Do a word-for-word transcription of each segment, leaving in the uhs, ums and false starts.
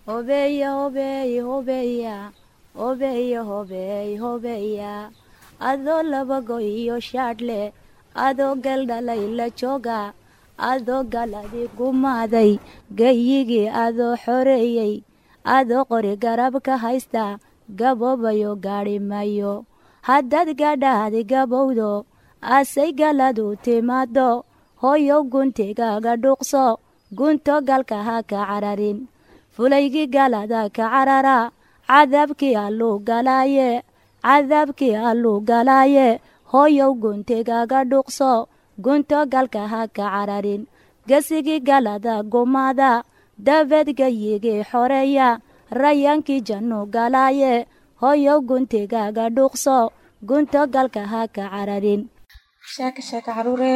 hobeya hobeey hobeya hobeya hobeey hobeya adoo laba go iyo shaadhle adoo galdhalay la jooga adoo galadi gumaaday gayigii adoo xoreeyey adoo qori garab ka haysta gaboobayo gaadhi mayo haddaad gadhaadi gabowdo asay galadu timaado hooyow guntigaaga dhuuqso gunto galka ha ka cararin fulaygii galada ka carara cadaabkii alluu galaaye cadaabkii alluu galaaye hooyow guntigaaga dhuuqso gunto galka ha ka cararin gesigii galada gumaada dabeed gayigii xoreeya rayaankii jannu galaaye hooyow guntigaaga dhuuqso gunto galka ha ka cararin. sheeka sheeka caruure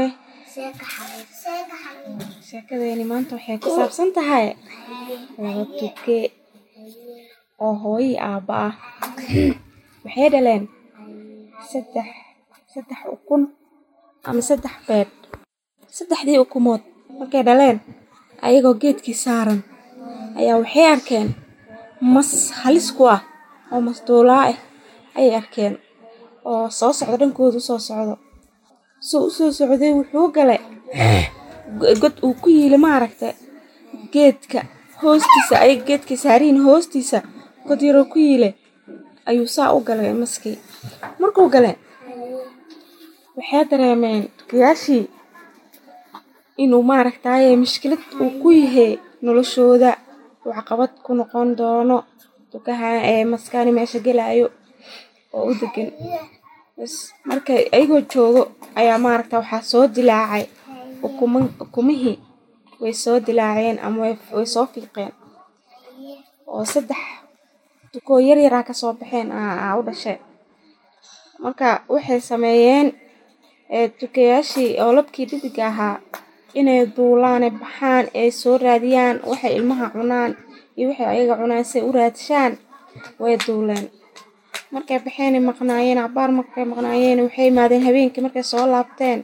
sheekadeeni maanta waxay ku saabsan tahay laba tuke oo hooyi aabba ah waxay dhaleen saddex saddex ukun ama saddex beed. saddexdii ukumood markay dhaleen ayagoo geedkii saaran ayaa waxay arkeen mas halis ku ah oo mas duulaa ah ayay arkeen oo soo socdo dhankooda usoo socdo soo usoo socday wuxuu galay god uu ku yiili maaragta geedka hoostiisa ay geedkii saariin hoostiisa god yaroo ku yiile ayuu saa u galay maskii. markuu galay waxay dareemeen tukayaashii inuu maaragtaaye mushkilad uu ku yahay noloshooda uu caqabad ku noqon doono tukaha ee maskaani meesha gelaayo oo u degan. bas markay ayagoo joogo ayaa maaragta waxaa soo dilaacay ukuma ukumihii way soo dilaaceen ama way soo fiiqeen oo saddex tukoo yar yaraa ka soo baxeen aa u dhashay. marka waxay sameeyeen ee tukayaashii oo labkii dhidiga ahaa inay duulaan baxaan ay soo raadiyaan waxay ilmaha cunaan iyo waxay ayaga cunaan say u raadshaan way duuleen. markay baxeen maqnaayeen cabaar markay maqnaayeen waxay yimaadeen habeenkii markay soo laabteen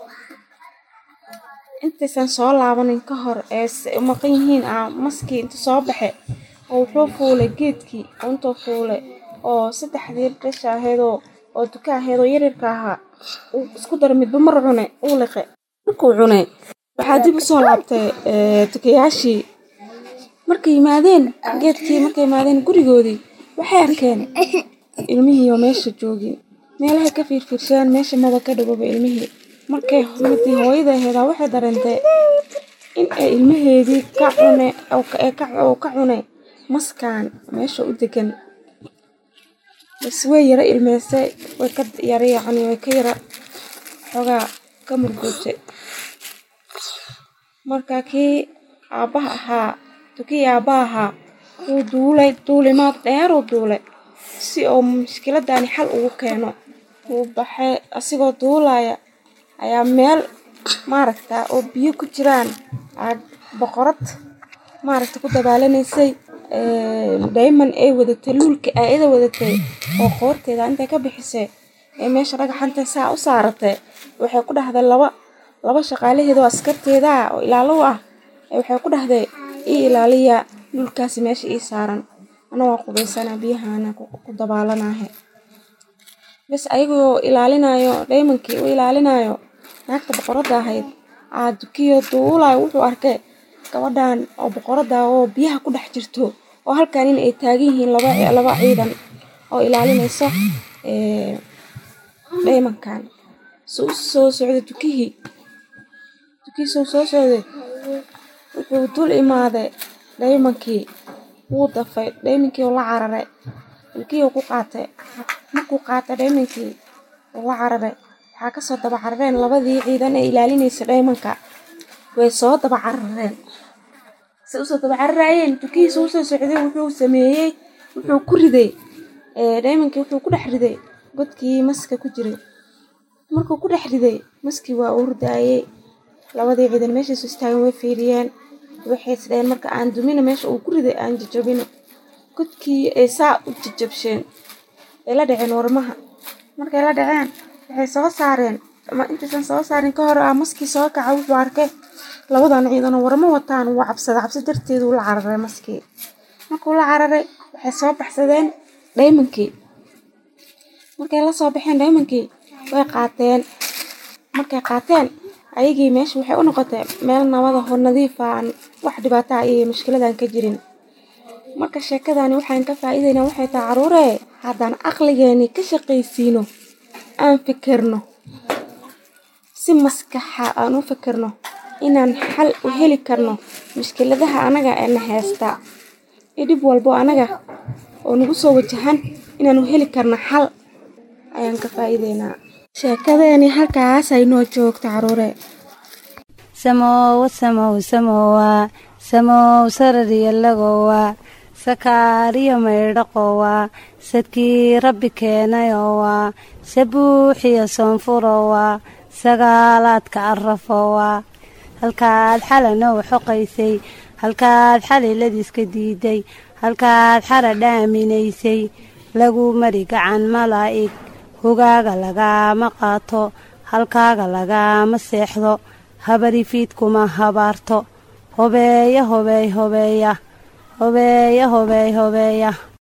intaysan soo laabanin ka hor ee maqan yihiin ah maskii inta soo baxay oo wuxuu fuulay geedkii intuu fuulay oo saddexdii dhasha aheedoo oo tuka aheedoo yaryarka ahaa uu isku daro midba mar cunay uu liqay. markuu cunay waxaa dib usoo laabtay tukayaashii markay yimaadeen geedkii markay yimaadeen gurigoodii waxay arkeen ilmihii oo meesha joogin meelahay ka fiirfiirsheen meesha maba ka dhawaba ilmihii. markay midii hooyada aheedaa waxay dareentay in ay ilmaheedii ka cunay oo ka cunay maskaan meesha u degan. bas way yara ilmeysay way ka yara yacni way ka yara xoogaa ka murgootay. marka kii aabbaha ahaa tukii aabbaha ahaa wuu duulay duulimaad dheer uu duulay si oo mushkiladani xal ugu keeno. wuu baxay asigoo duulaya ayaa meel maaragta oo biyo ku jiraan aad boqorad maaragta ku dabaalaneysay diamond ay wadatay luulka ayada wadatay oo qoorteeda intay ka bixisay ee meesha dhagaxanta saa u saaratay waxay ku dhahday laba laba shaqaalaheeda oo askarteeda oo ilaalo ah waxay ku dhahday ii ilaaliya luulkaasi meesha ii saaran ana waa qubaysana biyahana ku dabaalanahay. bas ayagoo ilaalinayo diamondkii u ilaalinayo naagta boqorada ahayd aa tukiyo duulay wuxuu arkay gabadhan oo boqorada oo biyaha ku dhex jirto oo halkaan in ay taagan yihiin laba laba ciidan oo ilaalinayso ee diamondkan. soo soo socday tukihii tukii soo soo socday wuxuu dul imaaday diamondkii wuu dafay diamondkii oo la cararay ilkii ku qaatay markuu qaatay diamondkii oo la cararay waxaa ka soo daba carareen labadii ciidan ee ilaalinaysa diamondka way soo daba carareen. si usoo daba cararayeen tukii soo soo socday wuxuu sameeyey wuxuu ku riday ee diamondkii wuxuu ku dhex riday godkii maska ku jiray. markuu ku dhex riday maskii waa urdaayay labadii ciidan meesha soo istaageen way fiiriyeen waxay sideen marka aan dumina meesha uu ku riday aan jajabino godkii ay saa u jajabsheen ee la dhaceen warmaha. markay la dhaceen waxay soo saareen ama intaysan soo saarin ka hor ah maskii soo kaca wuxuu arkay labadan ciidan oo warmo wataan waa cabsada cabsi darteed uu la cararay maskii. markuu la cararay waxay soo baxsadeen dhaymankii markay la soo baxeen dhaymankii way qaateen markay qaateen ayagii meesha waxay u noqotay meel nabad ah oo nadiif ah wax dhibaato ah iyo mushkiladan ka jirin marka sheekadani waxaan ka faa'iideynaa waxay tahay caruure haddaan aqligeeni ka shaqaysiino aan fikirno si maskaxa aan u fikirno inaan xal u heli karno mushkiladaha anaga ee haysta idib walbo anaga oo nagu soo wajahan inaan u heli karno xal ayaan ka faa'iideynaa sheekadani halkaas ay noo joogto caruure samow samow samowa samow sarariya lagowa sakaariyo maydhaqowa sadkii rabbi keenayowa sabuuxiyo soonfurowa sagaalaadka arafowa halkaad xalanoo xoqaysay halkaad xaliladiiska diiday halkaad xara dhaaminaysay lagu mari gacan malaa'ig hogaaga lagaama qaato halkaaga lagaama seexdo habari fiidkuma habaarto hobeeya hobeey hobeeya hobeeya hobeey hobeeya